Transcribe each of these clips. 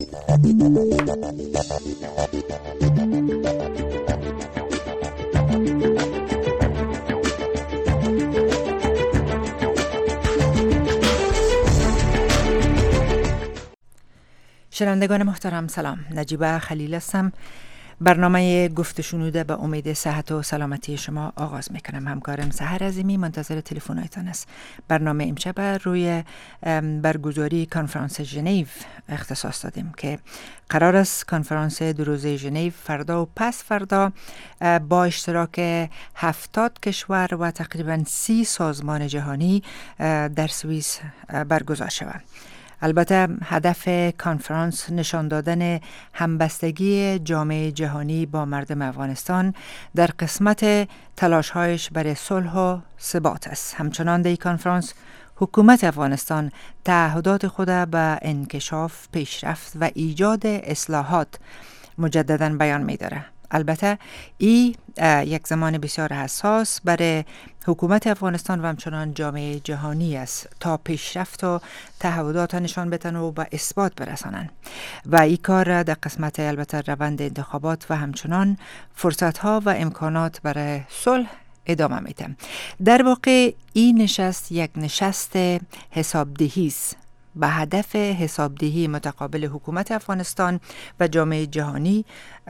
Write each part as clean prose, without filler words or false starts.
شنوندگان محترم سلام، نجیبه خلیل هستم. برنامه گفت شنوده به امید صحت و سلامتی شما آغاز میکنم. همکارم سحر عظیمی منتظر تلفن‌هایتان است. برنامه امشب روی برگزاری کنفرانس ژنو اختصاص دادیم که قرار است کنفرانس 2 روزه ژنو فردا و پس فردا با اشتراک 70 کشور و تقریبا 30 سازمان جهانی در سوئیس برگزار شود. البته هدف کنفرانس نشان دادن همبستگی جامعه جهانی با مردم افغانستان در قسمت تلاش‌هایش برای صلح و ثبات است. همچنان در این کنفرانس حکومت افغانستان تعهدات خود به انکشاف، پیشرفت و ایجاد اصلاحات مجدداً بیان می‌دارد. البته این یک زمان بسیار حساس برای حکومت افغانستان و همچنان جامعه جهانی است تا پیشرفت و تعهدات نشان بدن و به اثبات برسانند و این کار در قسمت البته روند انتخابات و همچنان فرصت‌ها و امکانات برای صلح ادامه میده. در واقع این نشست یک نشست حسابدهی است به هدف حسابدهی متقابل حکومت افغانستان و جامعه جهانی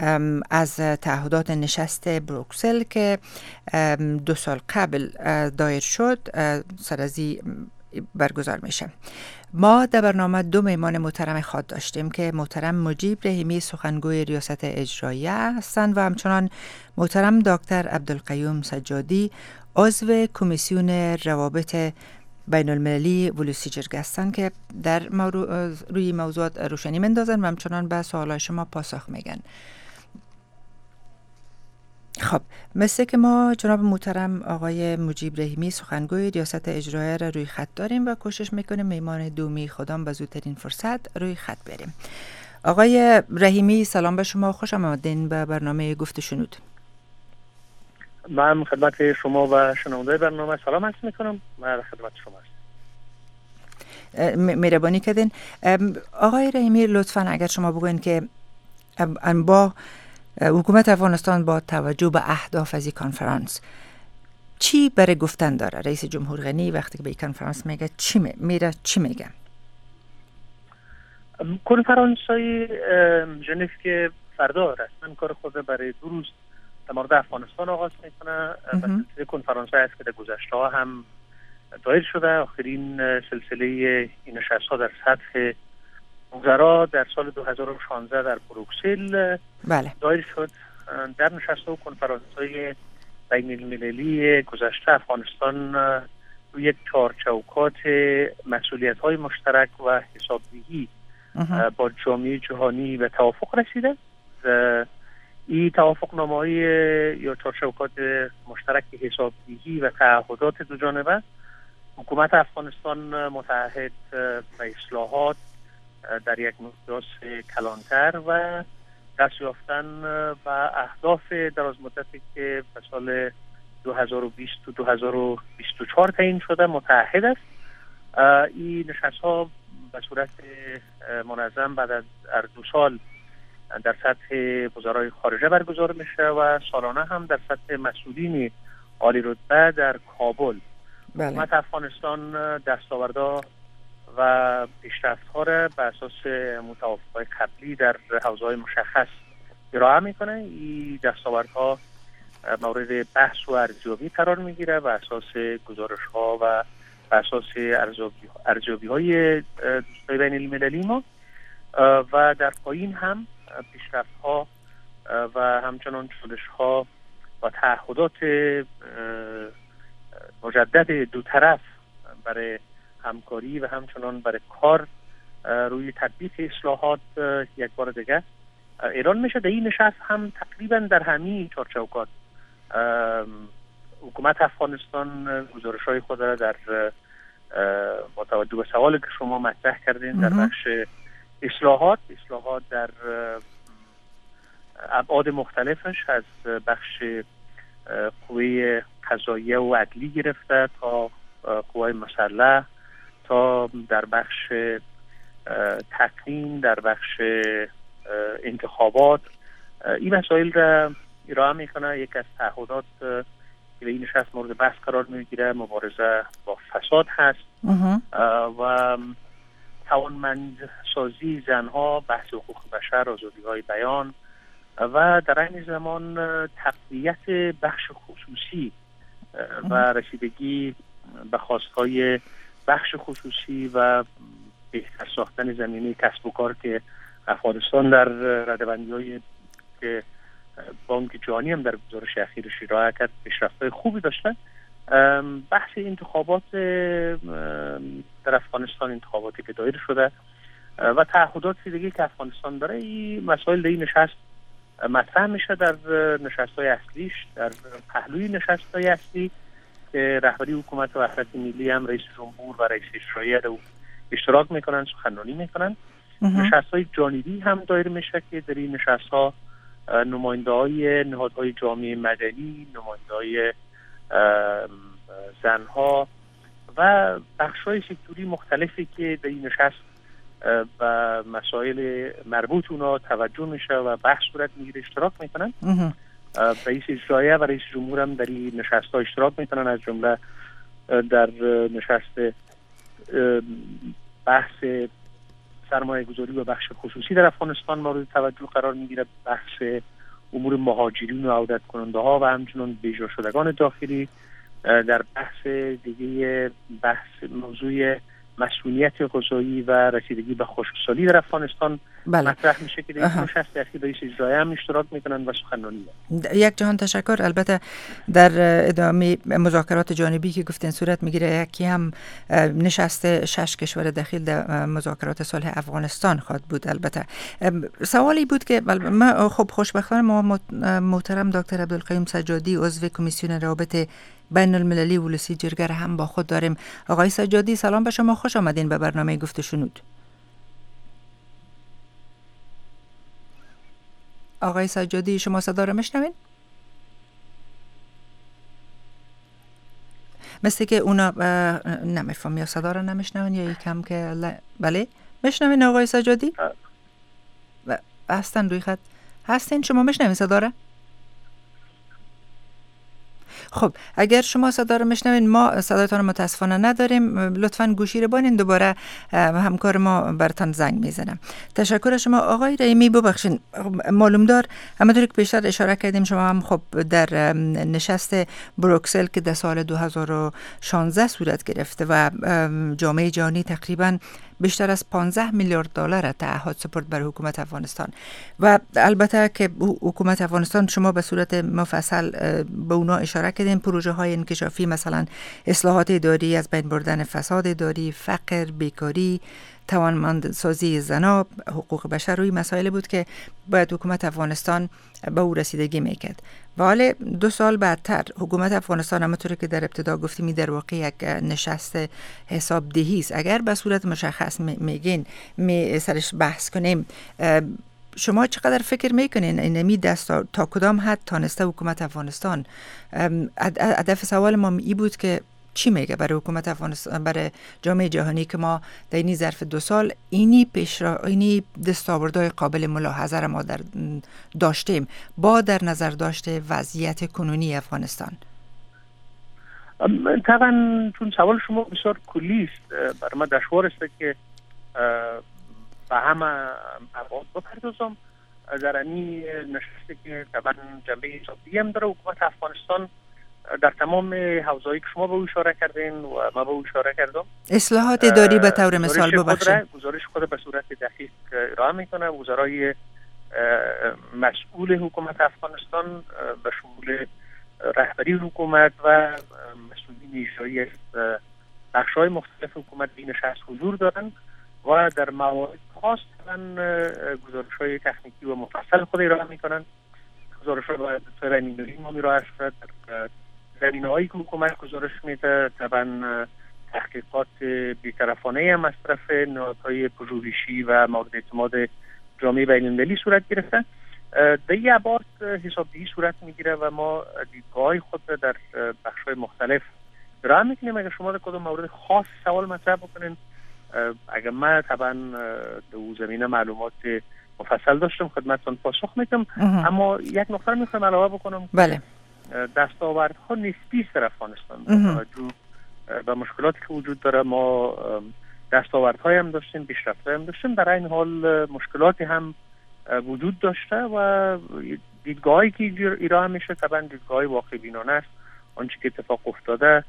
از تعهدات نشست بروکسل که 2 سال قبل دایر شد سر از برگزار میشه. ما در برنامه 2 مهمان محترم خود داشتیم که محترم مجیب رحیمی سخنگوی ریاست اجراییه هستند و همچنان محترم دکتر عبدالقیوم سجادی عضو کمیسیون روابط بین المللی ولوسی جرگه هستند که در روی موضوعات روشنی مندازن و همچنان به سوالای شما پاسخ میگن. خب مثل که ما جناب محترم آقای مجیب رحیمی سخنگوی ریاست اجراییه را روی خط داریم و کوشش میکنیم مهمان دومی خودم به زودترین فرصت روی خط بریم. آقای رحیمی سلام به شما، خوش آمدین به برنامه گفت شنود. من خدمت شما و شنونده برنامه سلام عرض میکنم. من خدمت شما هستم. مهربانی کردین. آقای رحیمی لطفاً اگر شما بگوین که با حکومت افغانستان با توجه به اهداف از این کنفرانس چی برای گفتن داره؟ رئیس جمهور غنی وقتی که به این کنفرانس میگه چی میگه؟ کنفرانس های ژنو که فردا رسما کار خود برای 2 روز در مورد افغانستان آغاز میکنه و سلسله کنفرانس های است که در گذشته ها هم دایر شده. آخرین سلسله این نشست ها در سطح وزرا در سال 2016 در بروکسل دایر شد. در نشست ها و کنفرانس های بین المللی گذشته افغانستان روی یک چارچوکات مسئولیت های مشترک و حسابدهی با جامعه جهانی به توافق رسیده. این توافق نامه‌های یا چارچوکات مشترک حسابدهی و تعهدات دو جانبه حکومت افغانستان متعهد به اصلاحات در یک مقیاس کلانتر و دست یافتن و اهداف دراز مدتی که به سال 2020 و 2024 تعیین شده متعهد است. این نشست‌ها به صورت منظم بعد از 2 سال در سطح وزرای خارجه برگزار میشه و سالانه هم در سطح مسئولین عالی رتبه در کابل. حکومت افغانستان دستاوردها و پیشرفت‌ها را به اساس توافق‌های قبلی در حوزه‌های مشخص ارائه میکنه. این دستاوردها مورد بحث و ارزیابی قرار میگیره و اساس گزارش‌ها و به اساس ارزیابی‌های دوستای بین المللی ما و در پایین هم پیشرفت‌ها و همچنان چالش‌ها و تعهدات مجدد دو طرف برای همکاری و همچنان برای کار روی تطبیق اصلاحات یک بار دیگه اعلان میشه. در این نشست هم تقریبا در همین چارچوکات حکومت افغانستان گزارش‌های خود را در با توجه به سوالی که شما مطرح کردین در بخش اصلاحات در ابعاد مختلفش از بخش قوه قضاییه و عدلی گرفته تا قوای مسلح تا در بخش تقنین، در بخش انتخابات، این مسائل را ارائه میکنه. یک از تعهدات که به این نشست مورد بحث قرار میگیره مبارزه با فساد هست و توانمندسازی زنها، بحث حقوق بشر، آزادی‌های بیان و در این زمان تقویت بخش خصوصی و رسیدگی به خواستهای بخش خصوصی و بهتر ساختن زمینه کسب و کار که افغانستان در ردبندی‌های که بانک جهانی هم در گزارش اخیرش ارائه کرد پیشرفت‌های خوبی داشتن. بحث انتخابات در افغانستان، انتخاباتی که دایر شده و تعهدات دیگه که افغانستان داره، این مسائل در این نشست مطرح میشه. در نشست‌های اصلیش، در پهلوی نشست‌های اصلی که رهبری حکومت وحدت ملی هم رئیس جمهور و رئیس اجرایی اشتراک میکنن، سخنرانی میکنن. نشست‌های جانبی هم دایر میشه که در این نشست‌ها نماینده‌های نهادهای جامعه مدنی، نماینده‌های زنها و بخش‌های سکتوری مختلفی که در این نشست و مسائل مربوط اونا توجه میشه و بحث صورت میگیره اشتراک میکنن. رئیس اجرایی و رئیس جمهور هم در این نشست‌ها اشتراک میکنن. از جمله در نشست بحث سرمایه گذاری و بخش خصوصی در افغانستان مورد توجه قرار میگیره، بحث امور مهاجرین و عودت کننده ها و همچنین بیجا شدگان داخلی. در بحث دیگه موضوع مسئولیت غذایی و رسیدگی به خشکسالی در افغانستان مطرح میشه که در این نشست اخیر رئیس اجرایی هم اشتراک میکنن و سخنرانی. یک جهان تشکر. البته در ادامه مذاکرات جانبی که گفتین صورت میگیره، یکی هم نشست 6 کشور دخیل در مذاکرات صلح افغانستان خواهد بود. البته سوالی بود که ما خب خوشبختانه ما محترم دکتر عبدالقیوم سجادی عضو کمیسیون روابط بین المللی ولسی جرگه هم با خود داریم. آقای سجادی سلام به شما، خوش آمدین به برنامه گفت و شنود. آقای سجادی شما صدا رو میشنوین؟ مثل که اونا نمیفهم یا صدا رو نمیشنوین یا یکم که بله میشنوین آقای سجادی؟ هستن روی خط هستین؟ شما میشنوین صدا رو؟ خب اگر شما صدا رو میشنوین، ما صدایتان رو متاسفانه نداریم. لطفاً گوشی رو بانین، دوباره همکار ما براتون زنگ میزنم. تشکر شما آقای رحیمی. ببخشید معلوم دار همونطور که پیشتر اشاره کردیم شما هم خب در نشست بروکسل که در سال 2016 صورت گرفته و جامعه جهانی تقریباً بیشتر از 15 میلیارد دلار تعهد سپرد بر حکومت افغانستان و البته که حکومت افغانستان شما به صورت مفصل به اونا اشاره کردین، پروژه های انکشافی مثلا اصلاحات اداری، از بین بردن فساد اداری، فقر، بیکاری، توانمندسازی زنان، حقوق بشر، روی مسائل بود که باید حکومت افغانستان به او رسیدگی میکرد. و حالا 2 سال بعدتر حکومت افغانستان همونطور که در ابتدا گفتیم در واقع یک نشست حسابدهی است. اگر به صورت مشخص میگین سرش بحث کنیم، شما چقدر فکر میکنین اینمی دست تا کدام حد تانسته حکومت افغانستان؟ هدف سوال ما این بود که چی میگه برای حکومت افغانستان، برای جامعه جهانی که ما در این ظرف 2 سال اینی دستاوردهای قابل ملاحظه را ما داشتیم با در نظر داشته وضعیت کنونی افغانستان؟ طبعا چون سوال شما بسیار کلی است، برای ما دشوار است که به همه ابعاد بپردازم. در این نشسته که طبعا جنبه حسابی هم داره، حکومت افغانستان در تمام حوزه‌ای که شما به او اشاره کردین و ما به او اشاره کردم، اصلاحات اداری به طور مثال ببخشید گزارش خود به صورت دقیق ارائه میکنه. وزرای مسئول حکومت افغانستان به شمول رهبری حکومت و مسئولین اجرایی بخش‌های مختلف حکومت این نشست حضور دارن و در موارد خاص گزارش‌های تکنیکی و مفصل خود ارائه میکنن. گزارش‌ها با دکتر امین‌الله ما ارائه شد در زمینه‌هایی که حکومت گزارش میده. طبعا تحقیقات بی‌طرفانه هم از طرف نهادهای پژوهشی و مورد اعتماد جامعه بین‌المللی صورت گرفته. در این ابعاد حسابدهی صورت میگیره و ما دیدگاه‌های خود در بخش‌های مختلف ارائه میکنیم. اگر شما در کدام مورد خاص سوال مطرح بکنین اگر من طبعا در زمینه معلومات مفصل داشتم خدمتتون پاسخ میدم، اما یک نکته میخوام علاوه بکنم. بله. دستاوردها نسبی است در افغانستان با توجه به مشکلاتی که وجود داره. ما دستاوردهای هم داشتیم، پیشرفت‌های هم داشتیم، در این حال مشکلاتی هم وجود داشته و دیدگاهی که ارائه میشه طبعا دیدگاه واقع بینانه است. آنچه که اتفاق افتاده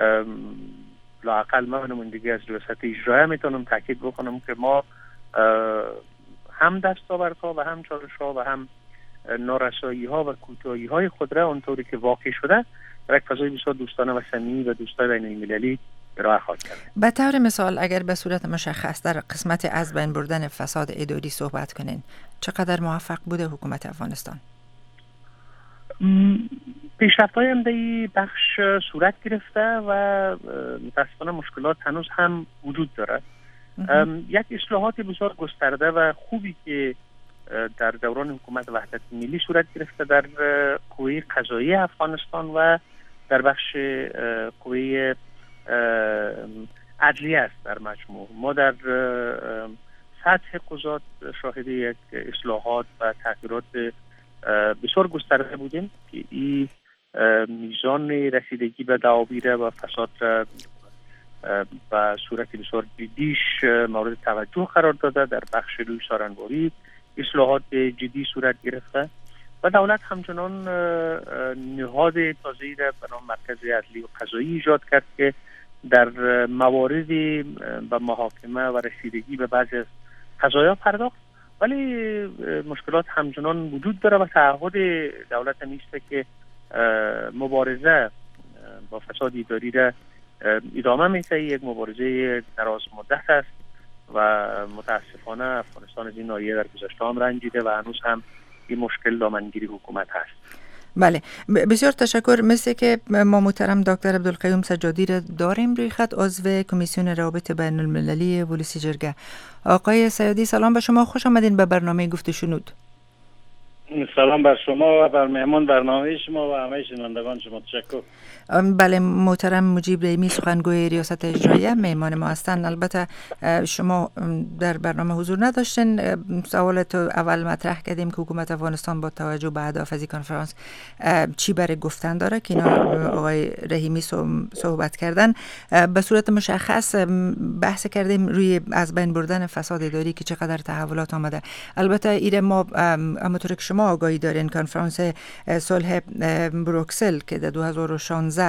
لااقل من نمایندگی از ریاست اجرایی میتونم تاکید بکنم که ما هم دستاوردها و هم چالش‌ها و هم نارسایی‌ها و کوتاهی‌های خود را اونطوری که واقع شده در یک فضای بسیار دوستانه و صمیمی و دوستای بین‌المللی ارائه خواهد کرد. به طور مثال اگر به صورت مشخص در قسمت از بین بردن فساد اداری صحبت کنین، چقدر موفق بوده حکومت افغانستان؟ پیشرفت‌های هم در این بخش صورت گرفته و متاسفانه مشکلات هنوز هم وجود دارد. یک اصلاحات بسیار گسترده و خوبی که در دوران حکومت وحدت ملی صورت گرفته در قوه قضایی افغانستان و در بخش قوه عدلیه است. در مجموع ما در سطح قضات شاهد یک اصلاحات و تغییرات بسیار گسترده بودیم که این میزان رسیدگی به دعاویر و فساد را و صورت بسیار جدیش مورد توجه قرار داده. در بخش روی سارنواری اصلاحات جدی صورت گرفته و دولت همچنان نهاد تازه‌ای را به نام مرکز عدلی و قضایی ایجاد کرد که در مواردی به محاکمه و رسیدگی به بعضی از قضایا پرداخت، ولی مشکلات همچنان وجود داره و تعهد دولت نیست که مبارزه با فساد اداری را ادامه میده. یک مبارزه دراز مدت است و متاسفانه افغانستان از این ناحیه در گذشته هم رنجیده و هنوز هم این مشکل دامنگیری حکومت هست. بله، بسیار تشکر. مثل که ما محترم دکتر عبدالقیوم سجادی را داریم روی خط، عضو کمیسیون روابط بین المللی ولسی جرگه. آقای سجادی سلام به شما، خوش آمدین به برنامه گفت شنود. سلام بر شما و بر مهمان برنامه شما و همه شنوندگان شما. تشکر. بله، محترم مجیب رحیمی سخنگوی ریاست اجراییه مهمان ما هستند. البته شما در برنامه حضور نداشتین. سوالت اول مطرح کردیم که حکومت افغانستان با توجه به اهداف از کنفرانس چی برای گفتن داره که اینا آقای رحیمی صحبت کردن. به صورت مشخص بحث کردیم روی از بین بردن فساد اداری که چقدر تحولات آمده. البته ایره ما همونطور که شما آگاهی دارین کنفرانس صلح بروکسل که در 2016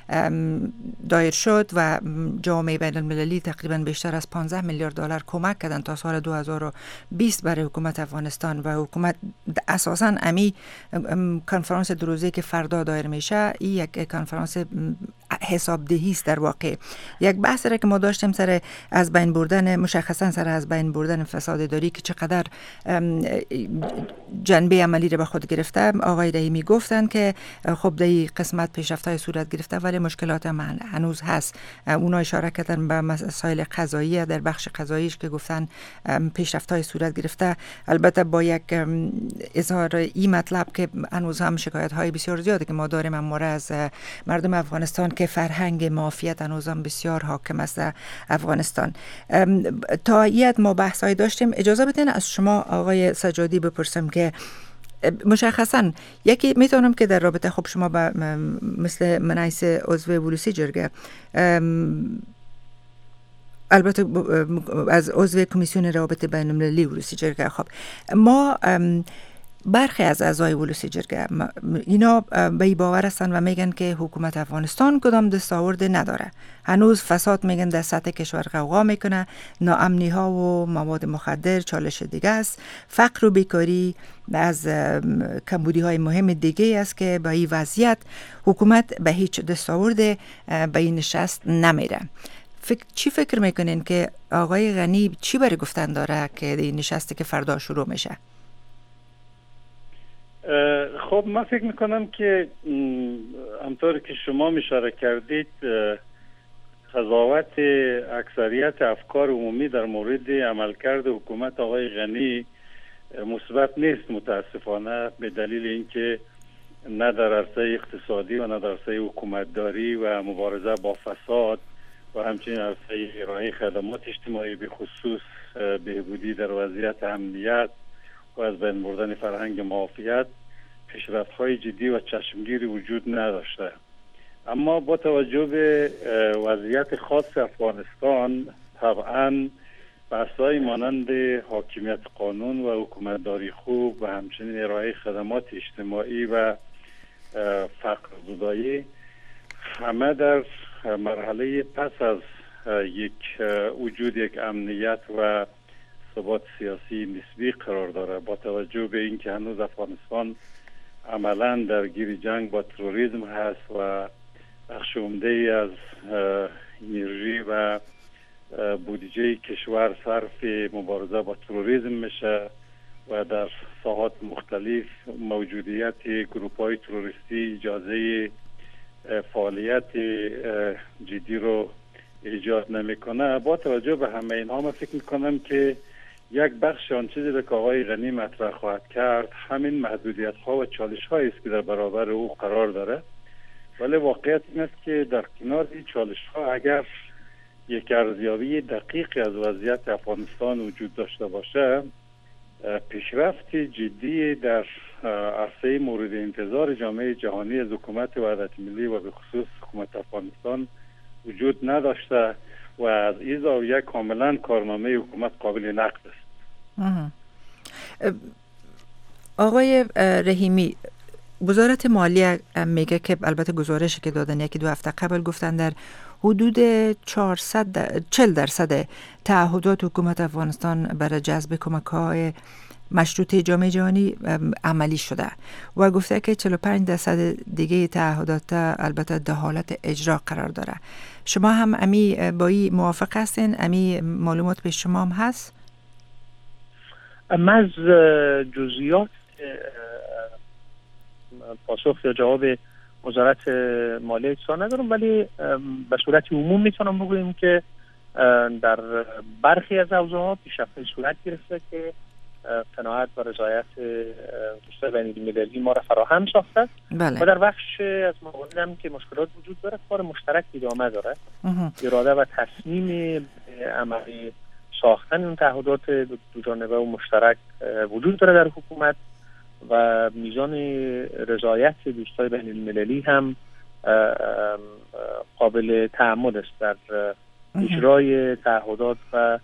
دایر شد و جامعه بین المللی تقریبا بیشتر از 15 میلیارد دلار کمک کردن تا سال 2020 برای حکومت افغانستان و حکومت اساساً امی کنفرانس دو روزه که فردا دایر میشه این یک کنفرانس حسابدهی است. در واقع یک بحث را که ما داشتیم سر از بین بردن، مشخصاً سر از بین بردن فساد اداری که چقدر جنبه عملی را به خود گرفته. آقای رحیمی گفتن که خب در قسمت پیشرفت‌های صورت گرفته ولی مشکلات هم هنوز هست. اونا اشاره کردن به مسائل قضایی در بخش قضاییش که گفتن پیشرفت‌های صورت گرفته، البته با یک اظهار این مطلب که هنوز هم شکایت‌های بسیار زیاده که ما داریم هم از مردم افغانستان که فرهنگ مافیت هنوز هم بسیار حاکم است در افغانستان. تا ایت ما بحث‌های داشتیم. اجازه بدین از شما آقای سجادی بپرسم که مشخصاً یکی میتونم که در رابطه خب شما با مثل منعیس عضو ولسی جرگه، البته از عضو کمیسیون روابط بین المللی ولسی جرگه، خب ما برخی از اعضای ولسی جرگه اینا به این باور هستن و میگن که حکومت افغانستان کدام دستاورد نداره. هنوز فساد میگن در سطح کشور غوغا میکنه، ناامنی ها و مواد مخدر چالش دیگه است، فقر و بیکاری از کمبودی های مهم دیگه است که با این وضعیت حکومت به هیچ دستاورد به این نشست نمیره. چی فکر میکنین که آقای غنی چی برای گفتن داره که این نشستی که فردا شروع میشه؟ خب من فکر میکنم که همطور که شما اشاره کردید قضاوت اکثریت افکار عمومی در مورد عملکرد حکومت آقای غنی مثبت نیست متاسفانه، به دلیل اینکه نه در عرصه اقتصادی و نه در عرصه حکومتداری و مبارزه با فساد و همچنین عرصه ارائه خدمات اجتماعی به خصوص بهبودی در وضعیت امنیت و از بین بردن فرهنگ معافیت پیشرفت‌های جدی و چشمگیری وجود نداشته. اما با توجه به وضعیت خاص افغانستان طبعاً بحث‌های مانند حاکمیت قانون و حکومتداری خوب و همچنین ارائه خدمات اجتماعی و فقرزدایی همه در مرحله پس از وجود یک امنیت و ثبات سیاسی نسبی قرار داره. با توجه به اینکه هنوز افغانستان عملاً درگیر جنگ با تروریسم هست و بخش عمده‌ای از انرژی و بودجه کشور صرف مبارزه با تروریسم میشه و در ساحات مختلف موجودیت گروپ‌های تروریستی اجازه فعالیت جدی رو ایجاد نمیکنه. با توجه به همه اینها من فکر میکنم که یک بخش آن چیزی که آقای غنی مطرح خواهد کرد همین محدودیت‌ها و چالش‌هایی است که در برابر او قرار داره، ولی واقعیت این است که در کنار این چالش‌ها اگر یک ارزیابی دقیق از وضعیت افغانستان وجود داشته باشه، پیشرفت جدی در عرصه مورد انتظار جامعه جهانی از حکومت وحدت ملی و به خصوص حکومت افغانستان وجود نداشته و از این زاویه کاملا کارنامه حکومت قابل نقد است. آقای رحیمی، وزارت مالیه میگه که البته گزارشی که دادن یکی دو هفته قبل گفتن در حدود 40% تعهدات حکومت افغانستان برای جذب کمک‌های مشروطه جامعه جهانی عملی شده و گفته که 45% دیگه تعهدات البته در حالت اجرا قرار داره. شما هم امی با این موافق هستین؟ امی معلومات به شما هم هست؟ من از جزئیات پاسخ یا جواب وزارت مالیه اطلاع ندارم، ولی به صورت عموم میتونم بگویم که در برخی از حوزه‌ها پیشرفت‌های صورت گرفته که قناعت و رضایت دوستای بین‌المللی ما را فراهم ساخته. بله. و در بخش از موارد هم که مشکلات وجود داره کار مشترک ادامه داره. اراده و تصمیم عملی ساختن اون تعهدات دو جانبه و مشترک وجود داره در حکومت و میزان رضایت دوستای بین‌المللی هم قابل تأمل است در اجرای تعهدات و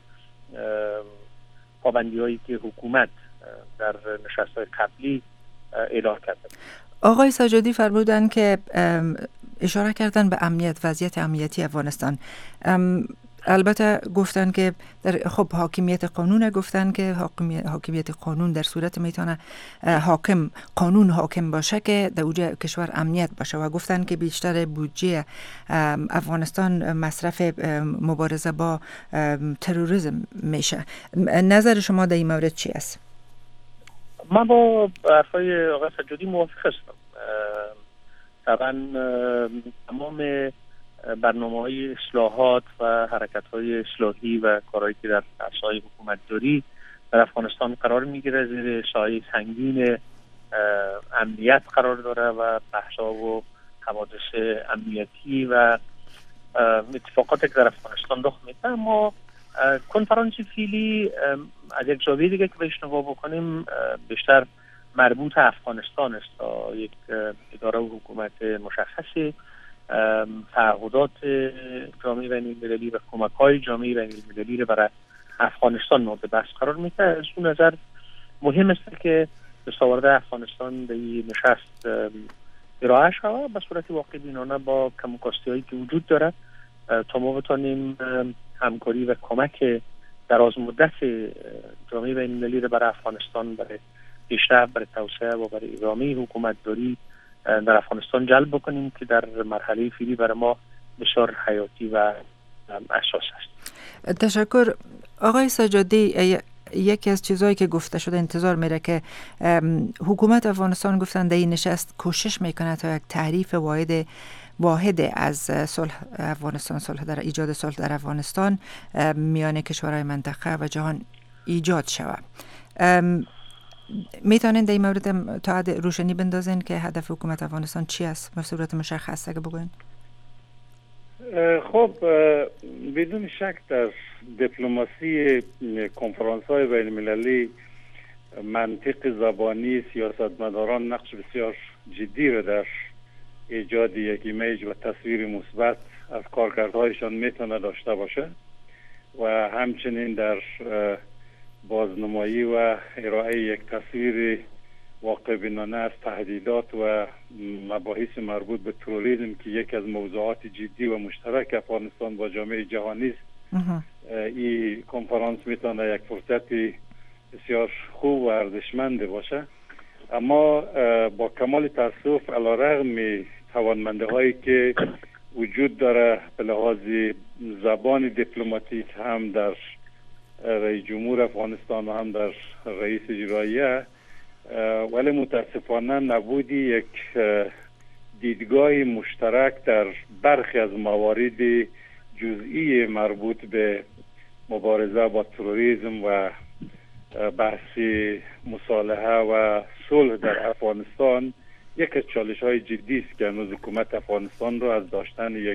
پابندی‌هایی که حکومت در نشست‌های قبلی اعلام کرده. آقای سجادی فرمودن که اشاره کردن به امنیت، وضعیت امنیتی افغانستان. البته گفتن که در حاکمیت قانون، گفتن که حاکمیت قانون در صورت میتونه قانون حاکم باشه که در اوج کشور امنیت باشه و گفتن که بیشتر بودجه افغانستان مصرف مبارزه با تروریسم میشه. نظر شما در این مورد چی است؟ من با حرفای آقای سجادی موافق هستم. طبعا تمام برنامه‌های اصلاحات و حرکت‌های اصلاحی و کارهایی که در عرصه‌های حکومتداری در افغانستان قرار می‌گیره زیر سایه سنگین امنیت قرار داره و بحث‌ها و حوادث امنیتی و اتفاقاتی که در افغانستان رخ میده. اما کنفرانس فیلی از یک زاویه دیگه که بهش نگاه بکنیم بیشتر مربوط افغانستان است تا یک اداره و حکومت مشخصی. تعهدات جامعه بین‌المللی و کمک‌های جامعه بین‌المللی رو برای افغانستان مورد بحث قرار میده. از اون نظر مهم است که دستاورد افغانستان به این نشست ارائه شود به صورت واقع بینانه با کم و کاستی‌هایی که وجود داره تا ما بتونیم همکاری و کمک دراز مدت جامعه بین‌المللی رو برای افغانستان، برای پیشرفت، برای توسعه و برای ادامه حکومتداری در افغانستان جلب بکنیم که در مرحله فعلی برای ما بسیار حیاتی و اساس است. تشکر. آقای سجادی، یکی از چیزهایی که گفته شده انتظار میره که حکومت افغانستان گفتن در این نشست کوشش میکنه تا یک تعریف واحد از صلح افغانستان، صلح در ایجاد صلح در افغانستان میان کشورهای منطقه و جهان ایجاد شود. میتونین در این مورد تا حد روشنی بندازین که هدف حکومت افغانستان چی است؟ به صورت مشخص اگه بگوین. خب بدون شک در دیپلماسی کنفرانس های بین المللی منطق زبانی سیاستمداران نقش بسیار جدی را در ایجاد یک ایمیج و تصویر مثبت از کارکردهایشان میتونه داشته باشه و همچنین در بازنمایی و ارائه یک تصویر واقع بینانه از تهدیدات و مباحث مربوط به تروریسم که یکی از موضوعات جدی و مشترک افغانستان با جامعه جهانی است. این کنفرانس میتونه یک فرصت بسیار خوب و ارزشمند باشه، اما با کمال تاسف علیرغم توانمندی هایی که وجود داره به لحاظ زبان دیپلماتیک هم در رئیس جمهور افغانستان و هم در رئیس اجراییه، ولی متاسفانه نبودی یک دیدگاه مشترک در برخی از موارد جزئی مربوط به مبارزه با تروریسم و بحث مصالحه و صلح در افغانستان یک از چالش‌های جدی است که هنوز حکومت افغانستان را از داشتن یک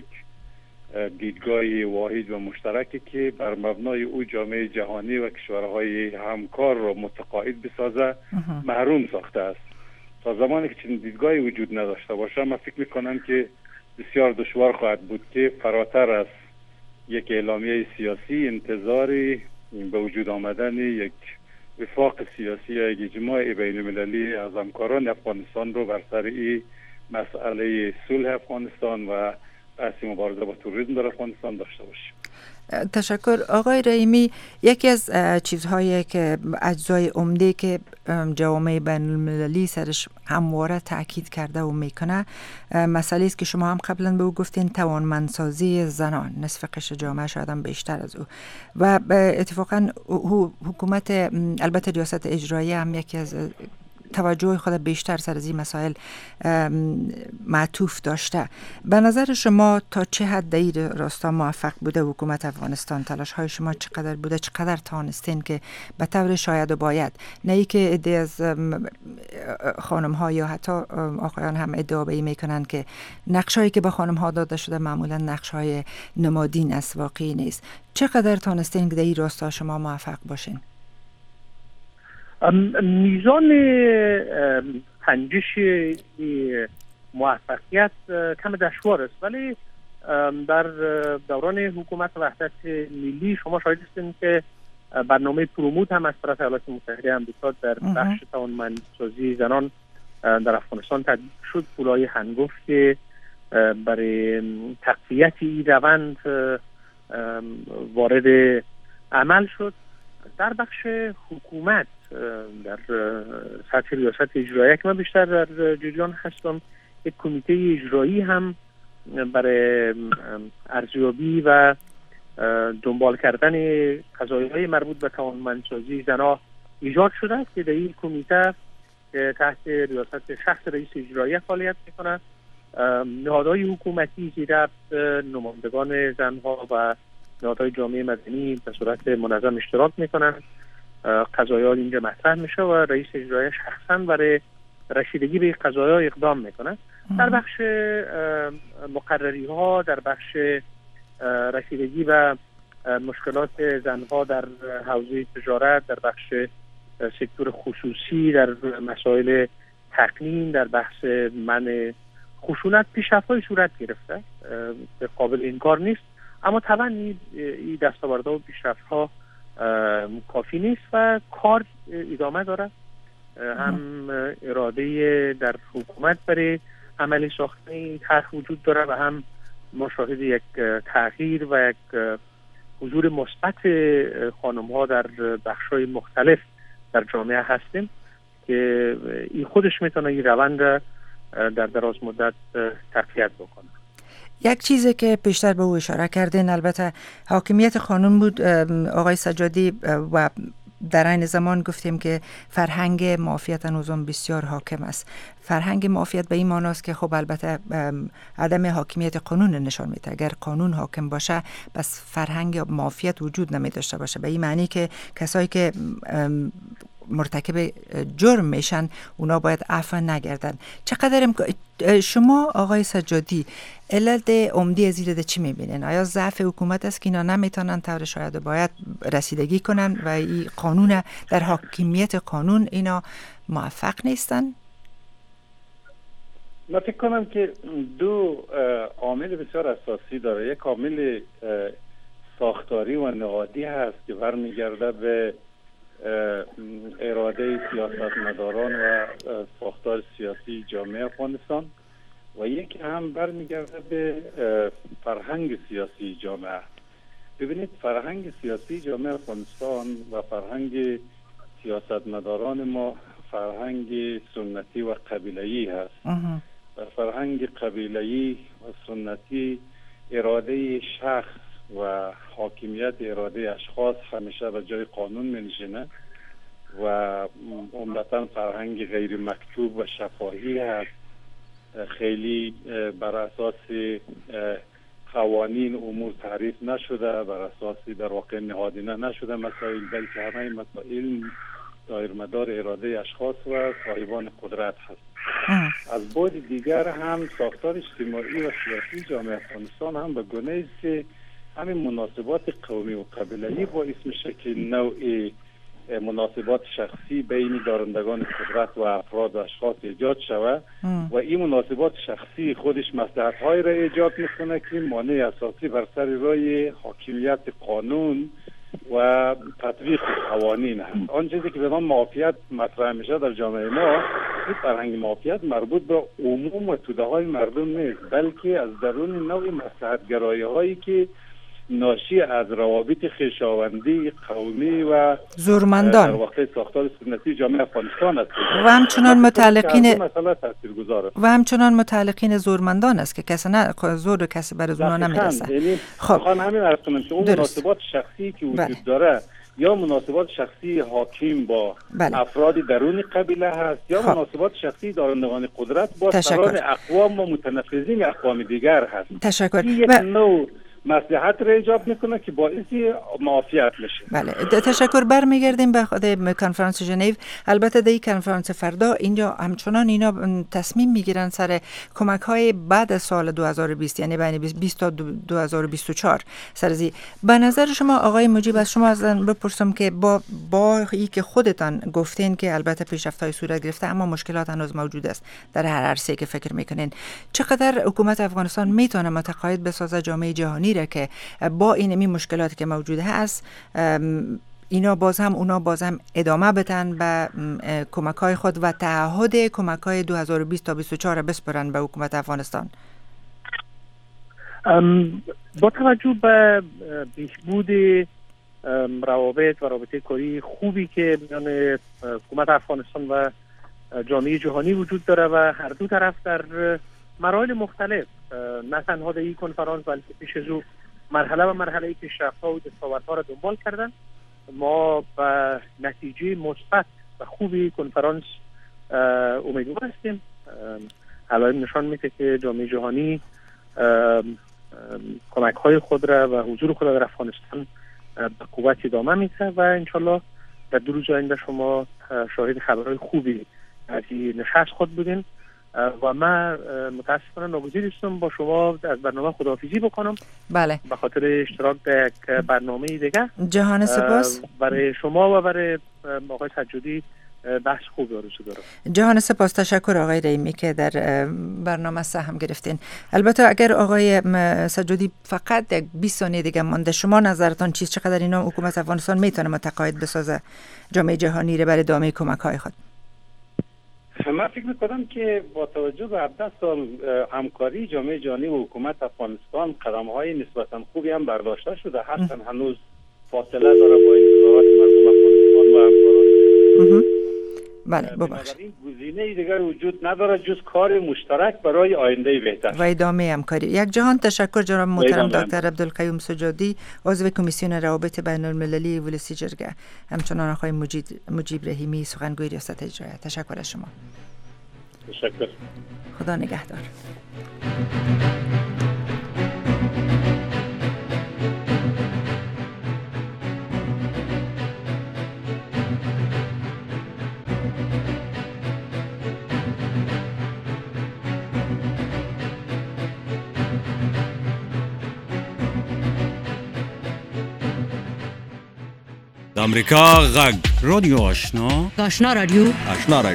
دیدگاه واحد و مشترکی که بر مبنای او جامعه جهانی و کشورهای همکار را متقاعد بسازه محروم ساخته است. تا زمانی که چنین دیدگاهی وجود نداشته باشه من فکر میکنم که بسیار دشوار خواهد بود که فراتر از یک اعلامیه سیاسی انتظاری به وجود آمدن یک وفاق سیاسی یا یک اجماع بین المللی از همکاران افغانستان رو بر سر این مسئله صلح افغانستان و بحث مبارزه با تروریسم در افغانستان داشته باشیم. تشکر آقای رحیمی. یکی از چیزهایی که اجزای عمده که جوامع بین المللی سرش همواره تاکید کرده و میکنه مسئله است که شما هم قبلا به او گفتین، توانمندسازی زنان. نصف قشر جامعه شاید هم بیشتر از او و اتفاقا حکومت البته ریاست اجرایی هم یکی از توجه خود بیشتر سر از این مسائل معطوف داشته. به نظر شما تا چه حد در این راستا موفق بوده حکومت افغانستان؟ تلاش های شما چقدر بوده؟ چقدر تانستین که به طور شاید و باید، نه ای که عده از خانم ها یا حتی آقایان هم ادعا به این میکنن که نقش هایی که به خانم ها داده شده معمولا نقش های نمادین است، واقعی نیست. چقدر تانستین که در این راستا شما موفق باشین؟ میزان پنجش موفقیت کم دشوار است، ولی در دوران حکومت وحدت ملی شما شاهد هستید که برنامه پروموت هم از طرف ایالات متحده آمریکا در بخش توانمندسازی زنان در افغانستان تطبیق شد. پولای هنگفت که برای تقویت این روند وارد عمل شد. در بخش حکومت در سطح ریاست اجرایی که من بیشتر در جریان هستم، یک کمیته اجرایی هم برای ارزیابی و دنبال کردن قضایای مربوط به توانمندسازی زنان ایجاد شده است که در این کمیته تحت ریاست شخص رئیس اجرایی فعالیت میکنه. نهادهای حکومتی زیر نمایندگان زنها و نهادهای جامعه مدنی به صورت منظم اشتراک میکنن. قضایا اینجا مطرح میشه و رئیس اجرایی شخصا برای رسیدگی به قضایا اقدام میکنه. در بخش مقرری ها، در بخش رسیدگی و مشکلات زنها در حوزه تجارت، در بخش سکتور خصوصی، در مسائل تقنین، در بحث منع خشونت پیشرفت‌های صورت گرفته، قابل انکار نیست. اما طبعا این دستاوردها و پیشرفت‌ها کافی نیست و کار ادامه داره. هم اراده در حکومت برای عملی ساختن این طرح وجود داره و هم ما شاهد یک تغییر و یک حضور مثبت خانم‌ها در بخش‌های مختلف در جامعه هستیم که این خودش میتونه این روند در دراز مدت تقویت بکنه. یک چیزی که پیشتر به او اشاره کردین البته حاکمیت قانون بود آقای سجادی، و در این زمان گفتیم که فرهنگ معافیت هنوزم بسیار حاکم است. فرهنگ معافیت به این معنی است که خب البته عدم حاکمیت قانون نشان میده. اگر قانون حاکم باشه بس فرهنگ معافیت وجود نمی داشته باشه، به این معنی که کسایی که مرتکب جرم میشن اونا باید عفو نگردن. چقدر شما آقای سجادی علت عمدی از این چی میبینین؟ آیا ضعف حکومت است که اینا نمیتونن طور شاید باید رسیدگی کنن و این قانون در حاکمیت قانون اینا موفق نیستن؟ من فکر کنم که دو عامل بسیار اساسی داره. یک عامل ساختاری و نهادی هست که برمیگرده به اراده سیاستمداران و ساختار سیاسی جامعه افغانستان و یکی هم برمیگرده به فرهنگ سیاسی جامعه. ببینید فرهنگ سیاسی جامعه افغانستان و فرهنگ سیاستمداران ما فرهنگ سنتی و قبیله‌ای هست. و فرهنگ قبیله‌ای و سنتی اراده شخص و حاکمیت اراده اشخاص همیشه به جای قانون می‌نشینه و عمدتاً فرهنگ غیر مکتوب و شفاهی هست. خیلی بر اساس قوانین امور تعریف نشده، بر اساس در واقع نهادینه نشده مسائل، بلکه همه مسائل دایر مدار اراده اشخاص و صاحبان قدرت هست. از بعد دیگر هم ساختار اجتماعی و سیاسی جامعه افغانستان هم به گونه است که همین مناسبات قومی و قبیله‌ای باعث میشه که نوعی مناسبات شخصی بین دارندگان قدرت و افراد و اشخاص ایجاد شود و این مناسبات شخصی خودش مصلحت‌های را ایجاد میکنه که مانع اساسی بر سر راه حاکمیت قانون و تطبیق قوانین هست. آن چیزی که به نام معافیت مطرح میشه در جامعه ما، این فرهنگ معافیت مربوط به عموم و توده‌های مردم نیست، بلکه از درون نوع مصلحت‌گرایی‌هایی که ناشی از روابط خویشاوندی قومی و زورمندان در واقع ساختار سنتی جامعه افغانستان است و همچنان متعلقین زورمندان است که کسی نه زور کسی بر از اونها نمیرسه. یعنی خب همین عرض کنم که اون مناسبات شخصی که وجود داره یا مناسبات شخصی حاکم با افراد درون قبیله هست یا مناسبات شخصی دارندگان قدرت با سران اقوام و متنفذین اقوام دیگر هست. تشکر. یک نوع مصلحت را ایجاد میکنه که باعث معافیت میشه. بله، تشکر. برمیگردیم به خود کنفرانس ژنو. البته در این کنفرانس فردا اینجا همچنان اینا تصمیم میگیرن سر کمک های بعد از سال 2020، یعنی بین 20 تا 2024 سرزی. به نظر شما آقای مجیب، از شما ازن بپرسم که با ای که خودتان گفتین که البته پیشرفت‌های صورت گرفته اما مشکلات هنوز موجود است در هر عرصه‌ای که فکر میکنین، چقدر حکومت افغانستان میتونه متقاعد بسازه جامعه جهانی که با این مشکلاتی که موجوده هست اونا باز هم ادامه بدن به کمک‌های خود و تعهد کمک‌های 2020 تا 2024 بسپرن به حکومت افغانستان؟ با توجه به بهبود روابط و رابطه کاری خوبی که میان حکومت افغانستان و جامعه جهانی وجود داره و هر دو طرف در مراحل مختلف، نه تنها در این کنفرانس بلکه پیش از او مرحله پیشرفت‌ها و دستاوردها را دنبال کردن، ما به نتیجه مثبت و خوبی کنفرانس امیدوار هستیم. علائم نشان میده که جامعه جهانی کمک‌های خود را و حضور خود در افغانستان به قوت ادامه میده و انشالله در 2 روز آینده شما شاهد خبرهای خوبی از این نشست خود بودین و من متاسفانه ناگزیر هستم با شما از برنامه خداحافظی بکنم. بله، به خاطر اشتراک در یک برنامه دیگه. جهان سپاس برای شما و برای آقای سجادی بحث خوب آرزو دارم. جهان سپاس. تشکر آقای رحیمی که در برنامه سهم گرفتین. البته اگر آقای سجادی فقط 20 ثانیه دیگه مانده، شما نظرتان چیست؟ چقدر اینا حکومت افغانستان میتونه متقاعد بسازه جامعه جهانی رو برای ادامه کمک‌های خود؟ من فکر میکنم که با توجه به 17 سال همکاری جامعه جهانی و حکومت افغانستان قدم‌های نسبتاً خوبی هم برداشته شده، هرچند هنوز فاصله داره با انتظارات مردم افغانستان و همکاران. بله، ببخشید. این گزینه‌ای دیگر وجود نداره جز کار مشترک برای آینده بهتر و ادامه همکاری. یک جهان تشکر جناب محترم دکتر عبدالقیوم سجادی، عضو کمیسیون روابط بین المللی ولسی جرگه، همچنان آقای مجیب رحیمی، سخنگوی ریاست اجرایی. تشکر از شما. تشکر. خدا نگهدار. امریکا غږ رادیو آشنا آشنا رادیو